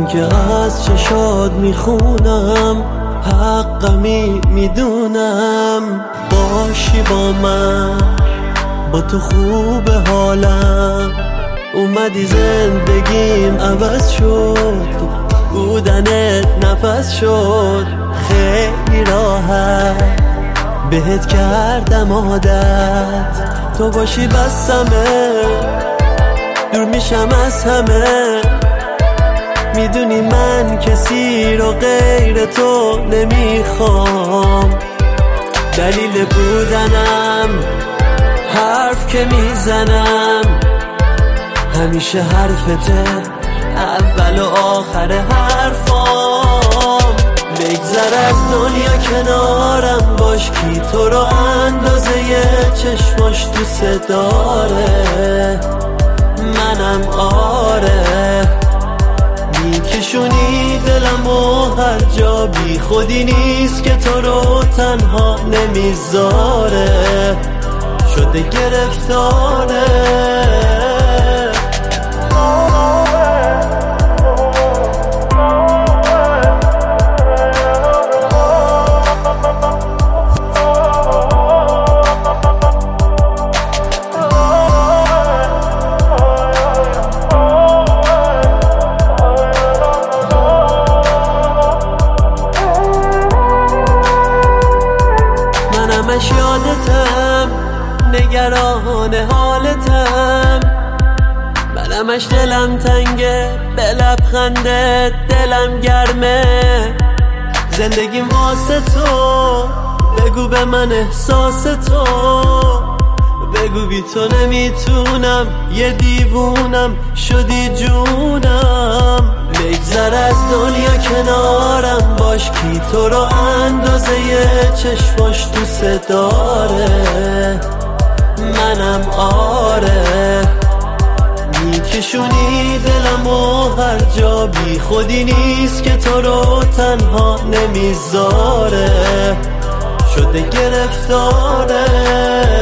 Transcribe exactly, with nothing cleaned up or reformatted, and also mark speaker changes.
Speaker 1: که از چشات میخونم، حقمی میدونم. باشی با من، با تو خوب حالم. اومدی زندگیم عوض شد، بودنت نفس شد. خیلی راحت بهت کردم عادت، تو باشی بسمه، دور میشم از همه. میدونی من کسی رو غیر تو نمیخوام. دلیل بودنم حرف که میزنم، همیشه حرفته اول و آخر حرفام. بگذر از دنیا کنارم باش، کی تو رو اندازه چشماش دوست داره. منم آره، میکشونی دلمو هر جا، بی خودی نیست که تو رو تنها نمیذاره. شده گرفتاره. همش یادتم، نگران حالتم. من همش دلم تنگه، به لبخندت دلم گرمه. زندگیم واسه تو، بگو به من احساس تو. بگو بی تو نمیتونم، یه دیوونم شدی جونم. بگذر از دنیا کنارم باش، کی تو رو اندازه چشماش دوست داره. منم آره، میکشونی دلمو هر جا، بی خودی نیست که تو رو تنها نمیذاره. شده گرفتاره.